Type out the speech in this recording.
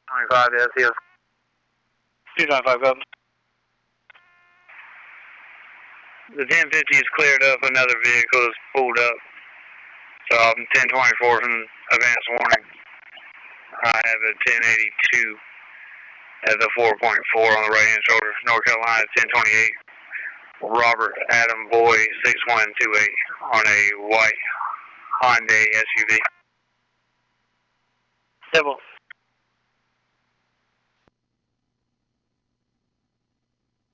25 LCS. 295, go. The 1050 is cleared up. Another vehicle is pulled up. So 1024 from advance warning. I have a 1082 at the 4.4 on the right hand shoulder. North Carolina 1028. Robert Adam Boy 6128 on a white Hyundai SUV. Civil.